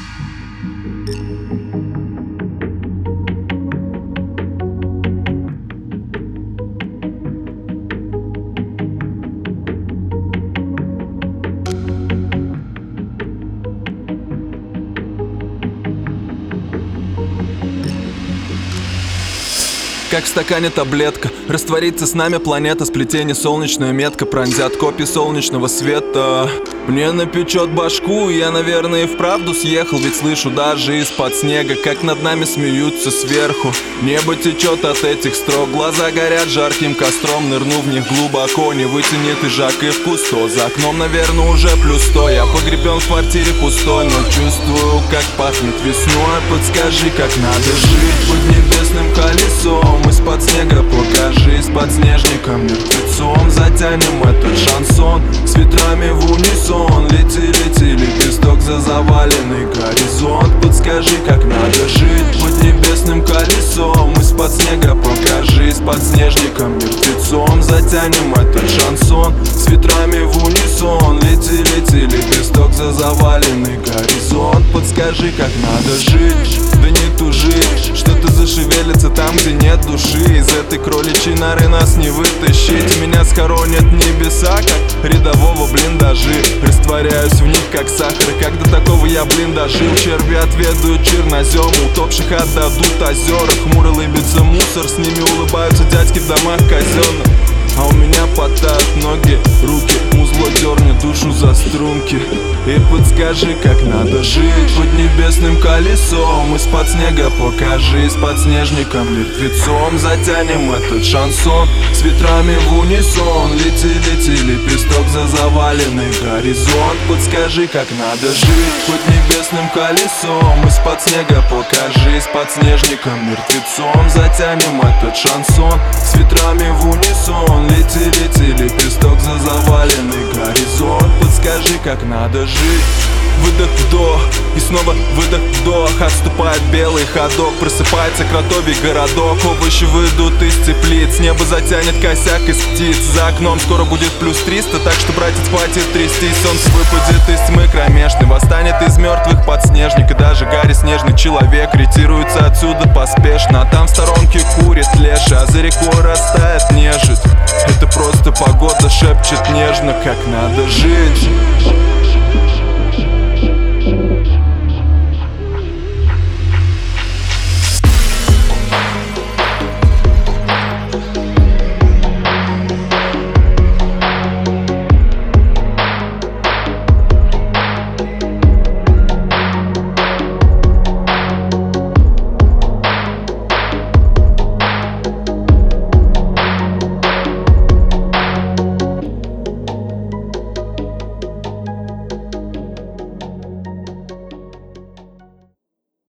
Как в стакане таблетка, растворится с нами планета. Сплетение солнечная метка пронзят копья солнечного света. Мне напечет башку, я, наверное, и вправду съехал. Ведь слышу даже из-под снега, как над нами смеются сверху. Небо течет от этих строк, глаза горят жарким костром. Нырну в них глубоко, не вытянет и жак и вкус. То за окном, наверное, уже +100. Я погребен в квартире пустой, но чувствую, как пахнет весной. Подскажи, как надо жить под небесным колесом. Из-под снега покажи, с подснежником мертвецом. Затянем этот шансон с ветрами в унисон. Лети, лети, лепесток за заваленный горизонт. Подскажи, как надо жить под небесным колесом. Из-под снега покажи, с подснежником мертвецом. Затянем этот шансон с ветрами в унисон. Лети, лети, лепесток за заваленный горизонт. Подскажи, как надо жить, да не тужи. Что-то зашевелится там, где нет души. Из этой кроличьей норы нас не вытащить. Меня схоронят небеса, как рядового блиндажи. Растворяюсь в них, как сахар, и как до такого я, дожил. Черви отведают чернозем, утопших отдадут озера. Хмуро лыбится мусор, с ними улыбаются дядьки в домах казенных. А у меня потают ноги, руки, музло дернет душу за струнки. И подскажи, как надо жить под небесным колесом. Из-под снега покажи, с подснежником мертвецом. Затянем этот шансон с ветрами в унисон. Лети, лети, лепесток за заваленный горизонт. Подскажи, как надо жить под небесным колесом. Из-под снега покажи, с подснежником мертвецом. Затянем этот шансон с ветрами в унисон. Лети, лети, лепесток за заваленный горизонт. Подскажи, как надо жить. Выдох, вдох, и снова выдох, вдох. Отступает белый ходок, просыпается кротовий городок. Овощи выйдут из теплиц, небо затянет косяк из птиц. За окном скоро будет +300, так что, братец, хватит трястись. Солнце выпадет из тьмы кромешной, восстанет из мертвых подснежник. И даже Гарри, снежный человек, ретируется отсюда поспешно. А там в сторонке курит леша, а за рекой растает нежить. Это просто погода шепчет нежно, как надо жить.